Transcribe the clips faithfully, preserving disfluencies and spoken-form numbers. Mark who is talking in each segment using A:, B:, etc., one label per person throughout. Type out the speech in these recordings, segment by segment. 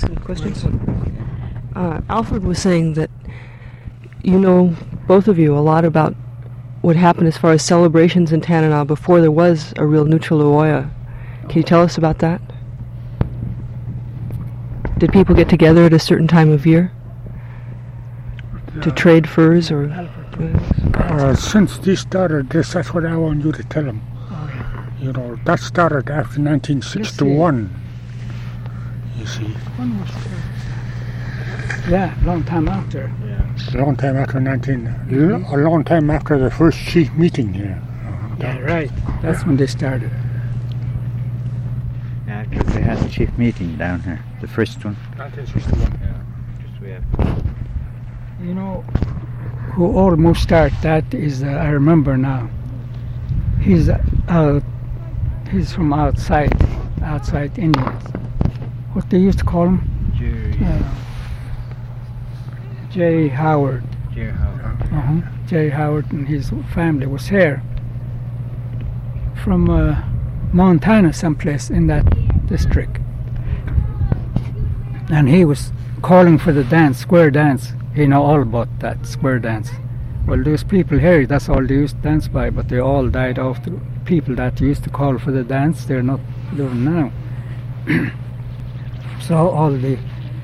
A: some questions? Uh, Alfred was saying that you know, both of you, a lot about what happened as far as celebrations in Tanana before there was a real Nuchalooya. Can you tell us about that? Did people get together at a certain time of year to uh, trade furs or?
B: Uh, since this started, this, that's what I want you to tell them. Oh, yeah. You know, that started after nineteen sixty-one. You see.
C: When was that? Yeah, long time after.
B: Yeah. A long time after nineteen. Mm-hmm. A long time after the first chief meeting here. Uh,
C: yeah, right. That's when they started.
D: Yeah, because they had a chief meeting down here, the first one.
B: nineteen sixty-one. Yeah.
D: Just we have.
C: You know, who almost started that is uh, I remember now. He's out. He's from outside, outside India. What they used to call him?
D: Jerry.
C: Uh, J. Howard.
D: J. Howard.
C: Uh-huh. J. Howard and his family was here from uh, Montana, someplace in that district, and he was calling for the dance, square dance. He know all about that square dance. Well, those people here, that's all they used to dance by, but they all died off. The people that used to call for the dance, they're not living now. So all the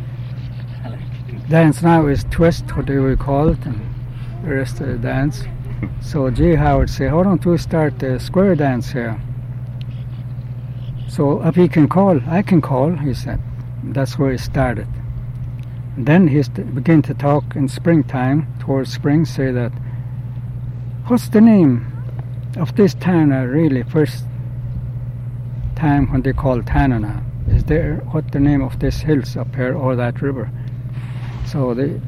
C: dance now is twist, what they will call it, and the rest of the dance. So J. Howard said, "Why don't we start the square dance here?" So if he can call, I can call, he said. That's where it started. And then he st- began to talk in springtime, towards spring, say that, what's the name of this Tanana, really, first time when they called Tanana? Is there, what the name of this hills up here or that river? So they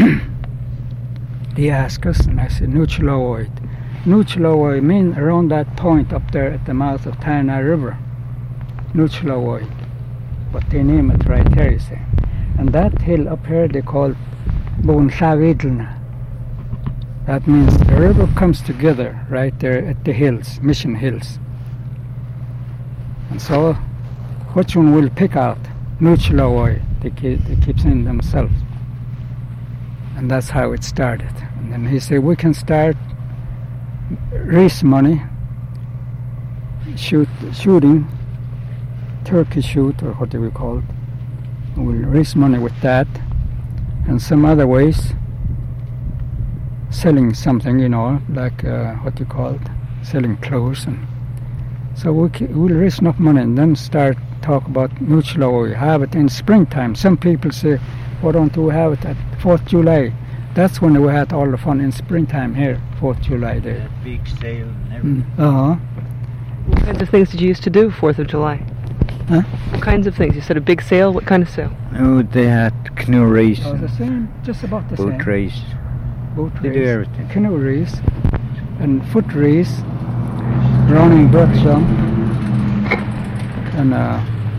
C: they asked us, and I said, Nuchalooya. Nuchalooya means around that point up there at the mouth of Tanana River. Nuchalooya. But they name it right there, you see. And that hill up here they call Bonsavidlna. That means the river comes together right there at the hills, Mission Hills. And so, which one will pick out? Nuchalooya. They keep, they keep saying themselves. And that's how it started. And then he said, we can start, raise money, shoot, shooting, turkey shoot, or what do we call it. We'll raise money with that, and some other ways, selling something, you know, like, uh, what do you call it, selling clothes. And so we c- we'll raise enough money and then start talk about Nuchalooya. Have it in springtime. Some people say, why don't we have it at fourth of July? That's when we had all the fun in springtime here, fourth of July Day.
D: That big sale and everything.
C: Mm. Uh-huh.
A: What kinds of things did you used to do fourth of July?
C: Huh?
A: What kinds of things? You said a big sale. What kind of sale?
D: Oh, they had canoe race,
C: Oh, the same, just about the
D: boat
C: same.
D: race.
C: Boat
D: They
C: race,
D: do everything.
C: canoe race, and foot race, running brook jump, and uh,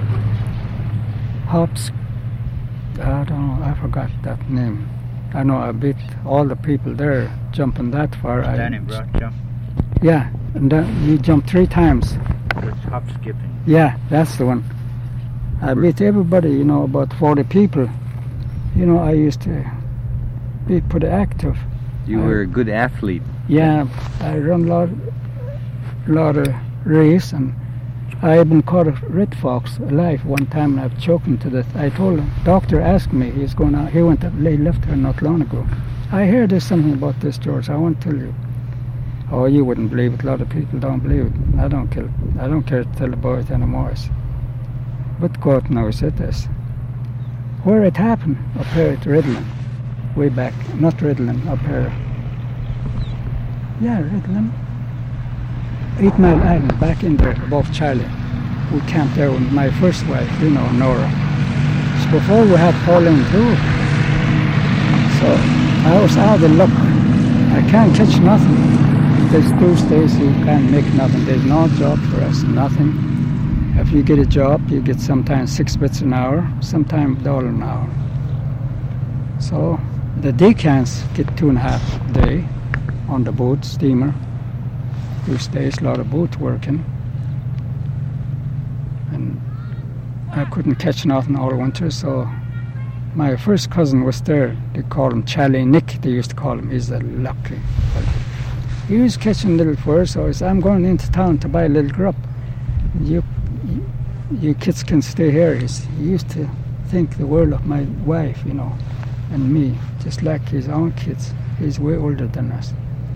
C: hops. I don't know. I forgot that name. I know a bit. All the people there jumping that far. I,
D: Danny brought jump.
C: yeah, and then you jump three times.
D: It's hop skipping.
C: Yeah, that's the one. I beat everybody. You know, about forty people. You know, I used to be pretty active.
D: You
C: I-
D: were a good athlete.
C: Yeah, I run a lot, lot of race, and I even caught a red fox alive one time, and I've choked him to death. I told him, doctor asked me, he's going out, he went, they left her not long ago. I heard there's something about this, George, I want to tell you. Oh, you wouldn't believe it, a lot of people don't believe it. I don't care, I don't care to tell about it anymore. But God knows it is. Where it happened, up here at Redland, way back, not Redland, up here. Yeah, Redland. Eight Mile Island, back in there, above Charlie. We camped there with my first wife, you know, Nora. So before we had Pauline too. So I was out of luck. I can't catch nothing. There's Tuesdays you can't make nothing. There's no job for us, nothing. If you get a job, you get sometimes six bits an hour, sometimes a dollar an hour. So the decans get two and a half a day on the boat, steamer. These days, a lot of boat working. And I couldn't catch nothing all winter, so my first cousin was there. They called him Charlie Nick. They used to call him. He's a lucky fellow. He was catching little fur, so I said, I'm going into town to buy a little grub. You, you, you kids can stay here. He's, he used to think the world of my wife, you know, and me, just like his own kids. He's way older than us.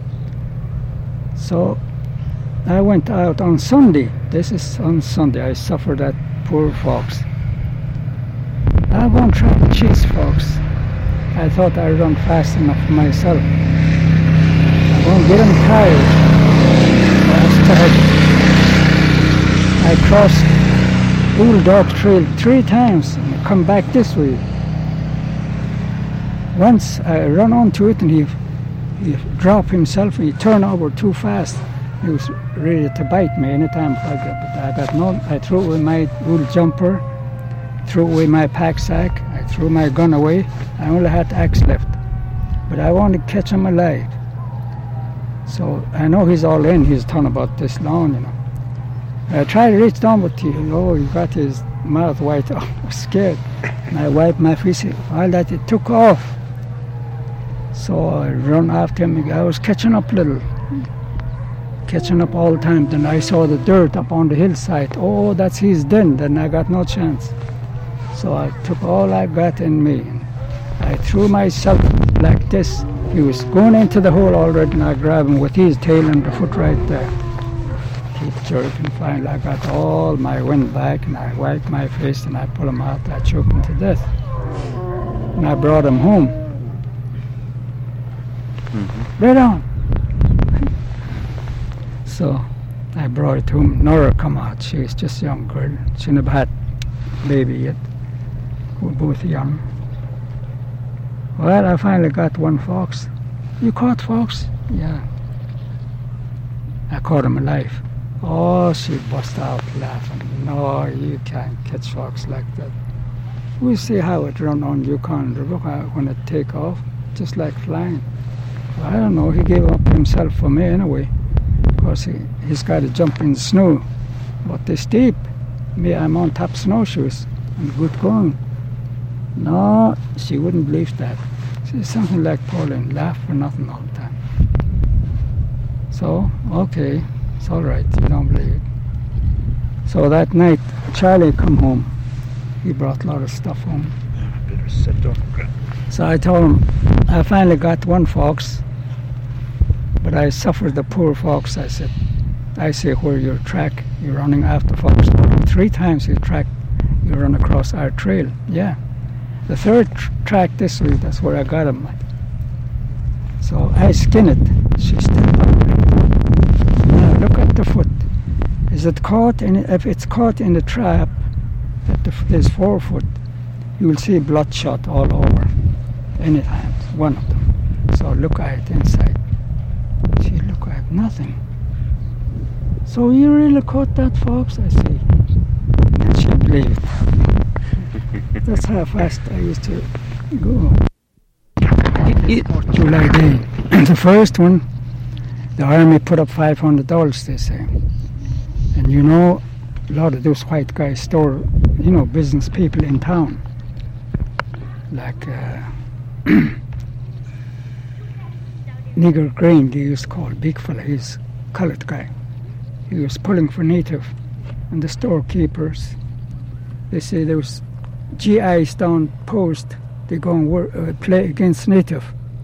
C: So I went out on Sunday. This is on Sunday. I suffered that poor fox. I won't try to chase fox. I thought I'd run fast enough for myself. I won't get him tired. I started. I crossed Old Dog Trail three times and come back this way. Once I run onto it and he, he dropped himself and he turned over too fast. He was ready to bite me anytime I got, but I got no. I threw away my wool jumper, threw away my pack sack, I threw my gun away. I only had the axe left, but I wanted to catch him alive. So I know he's all in. He's torn about this long, you know. I tried to reach down, but he, oh, he got his mouth wide. Oh, I was scared. And I wiped my face. All that it took off. So I run after him. I was catching up little, catching up all the time. Then I saw the dirt up on the hillside. Oh, that's his den. Then I got no chance. So I took all I got in me. I threw myself like this. He was going into the hole already, and I grabbed him with his tail and the foot right there. Keep jerking. Finally, I got all my wind back, and I wiped my face, and I pulled him out. I choked him to death. And I brought him home. Mm-hmm. Right on. So I brought it to him. Nora come out. She was just a young girl. She never had baby yet. We were both young. Well, I finally got one fox. You caught fox? Yeah. I caught him alive. Oh, she bust out laughing. No, you can't catch fox like that. We see how it run on Yukon River when it take off, just like flying. Well, I don't know, he gave up himself for me anyway, because he, he's got to jump in the snow. But they steep. Me, I'm on top snowshoes and good going. No, she wouldn't believe that. She's something like Pauline, laugh for nothing all the time. So, okay, it's all right, you don't believe it. So that night, Charlie come home. He brought a lot of stuff home.
D: Yeah, better sit down.
C: So I told him, I finally got one fox, but I suffered the poor fox. I said, I say, where your track, you're running after fox. Three times you track, you run across our trail. Yeah. The third tr- track this way, that's where I got him. So I skin it. She stepped up. Now look at the foot. Is it caught in? If it's caught in the trap, that the, there's four foot, you will see bloodshot all over. Anytime, one of them. So look at it inside. She look at nothing. So you really caught that fox? I say. And she believed. That's how fast I used to go. It, it, July Day. The first one, the army put up five hundred dollars, they say. And you know, a lot of those white guys store, you know, business people in town. Like uh, Nigger Grain, they used to call, big fella, he's a colored guy. He was pulling for native. And the storekeepers, they say there was G Is down post, they go and work, uh, play against native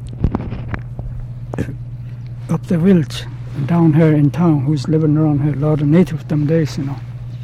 C: up the village down here in town, who's living around here, a lot of native them days, you know.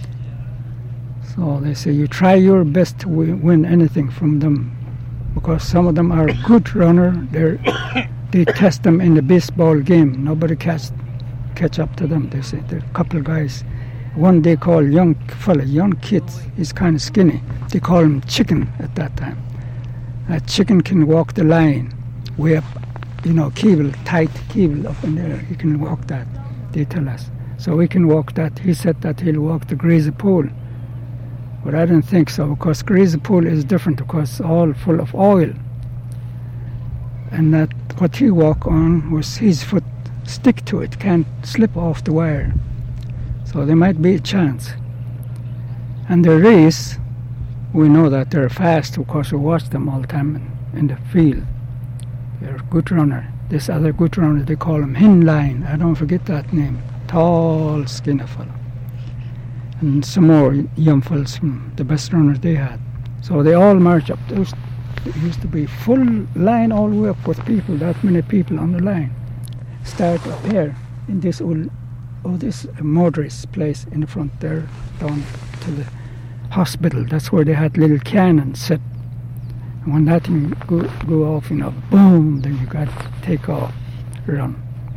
C: So they say you try your best to win, win anything from them, because some of them are a good runner. They they test them in the baseball game. Nobody catch catch up to them. They say there are a couple of guys. One they call young fella, young kids. He's kind of skinny. They call him Chicken at that time. A chicken can walk the line way up, you know, cable, tight cable up in there. He can walk that, they tell us. So we can walk that. He said that he'll walk the Grazy Pole. But I don't think so, because Grazy Pole is different, because it's all full of oil. And that what he walked on was his foot stick to it, can't slip off the wire. So there might be a chance. And the race, we know that they're fast because we watch them all the time in, in the field. They're a good runner. This other good runner, they call him Hinline. I don't forget that name. Tall, skinny fellow. And some more young fellas from the best runners they had. So they all march up. There, was, there used to be full line all the way up with people, that many people on the line. Start up here in this old, oh, this Modris place in the front there, down to the hospital. That's where they had little cannons set. And when that thing go, go off, you know, boom, then you got to take off, run.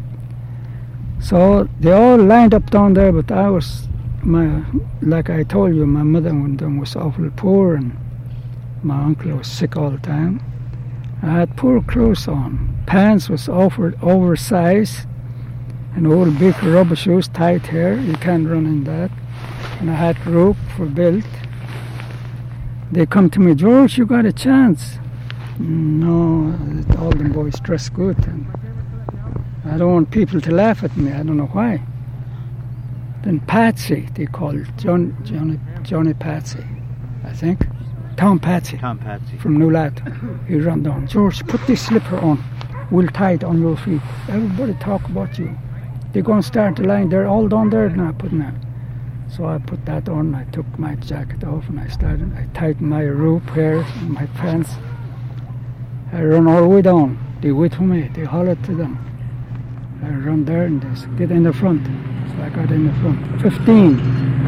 C: So they all lined up down there, but I was, my, like I told you, my mother was awful poor, and my uncle was sick all the time. I had poor clothes on. Pants was over, oversized, and old big rubber shoes, tight hair. You can't run in that. And I had rope for belt. They come to me, George, you got a chance. No, all them boys dress good, and I don't want people to laugh at me. I don't know why. Then Patsy, they call it John, Johnny, Johnny Patsy, I think. Tom Patsy.
D: Tom Patsy.
C: From Newlat. He ran down. George, put this slipper on. We'll tie it on your feet. Everybody talk about you. They're going to start the line. They're all down there now putting that. So I put that on. I took my jacket off and I started. I tightened my rope here and my pants. I run all the way down. They wait for me. They hollered to them. I run there and they said, get in the front. So I got in the front. Fifteen.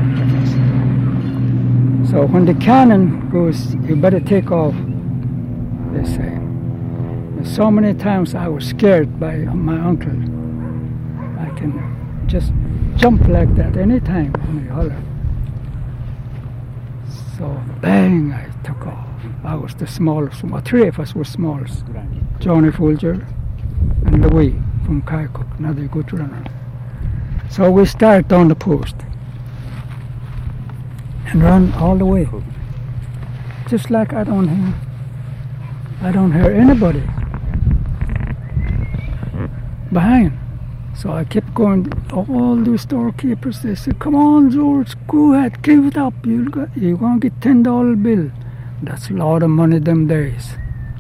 C: So when the cannon goes, you better take off, they say. And so many times I was scared by my uncle. I can just jump like that anytime when he hollered. So bang, I took off. I was the smallest. Well, three of us were smallest. Johnny Folger and Louis from Kaikook, another good runner. So we start down the post and run all the way. Just like I don't hear, I don't hear anybody behind. So I kept going. All the storekeepers, they said, come on, George, go ahead, give it up. You'll go, you're going to get ten dollar bill. That's a lot of money them days.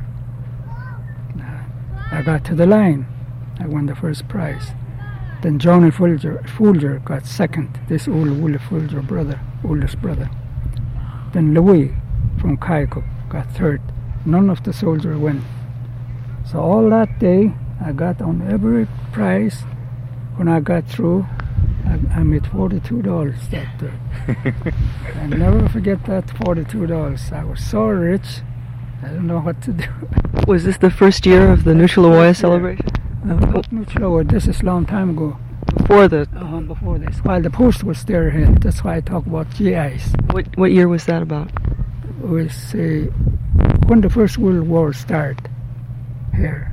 C: I got to the line. I won the first prize. Then Johnny Folger, Folger got second, this old Willie Folger brother, oldest brother. Then Louis from Kaikook got third. None of the soldiers went. So all that day, I got on every prize. When I got through, I, I made forty-two dollars that day. I never forget that forty-two dollars. I was so rich, I don't know what to do.
A: Was this the first year of the Nuchalowoya celebration?
C: Uh, Nuchalowoya, this is a long time ago.
A: Before the...
C: Uh, before this. While the post was there, here. That's why I talk about G Is.
A: What, what year was that about?
C: It was uh, when the First World War started here.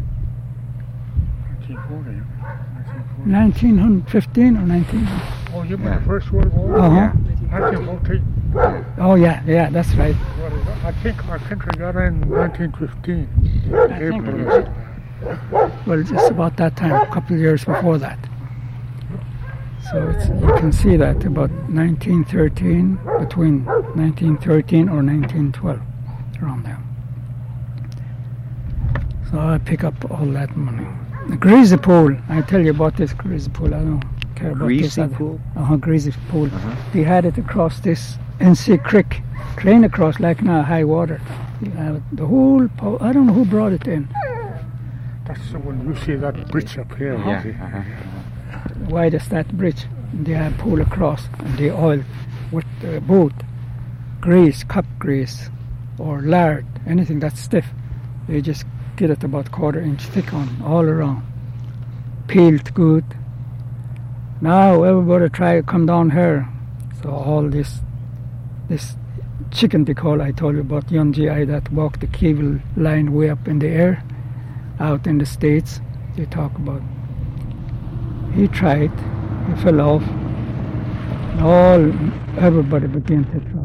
C: nineteen fifteen or nineteen?
B: Oh, you mean the First World War?
C: Uh-huh.
B: nineteen fourteen.
C: Oh, yeah, yeah, that's right.
B: I think our country got in nineteen fifteen.
C: I think it is. Well, just about that time, a couple of years before that. So it's, you can see that about nineteen thirteen, between nineteen thirteen or nineteen twelve, around there. So I pick up all that money. The greasy pool, I tell you about this greasy pool, I don't care about
D: Greasy
C: this other.
D: pool?
C: Uh-huh, greasy pool.
D: Uh-huh.
C: They had it across this N C Creek, clean across like now high water. Uh, the whole, po- I don't know who brought it in.
B: That's when you see that bridge up here.
D: Yeah.
B: see?
D: Uh-huh.
C: Wide as that bridge. They had pool across and they oil with the boat, grease, cup grease, or lard, anything that's stiff. They just get it about quarter inch thick on all around. Peeled good. Now everybody try to come down here. So all this this chicken they call, I told you about young G I that walked the cable line way up in the air, out in the States, they talk about. He tried, he fell off, and all everybody began to try.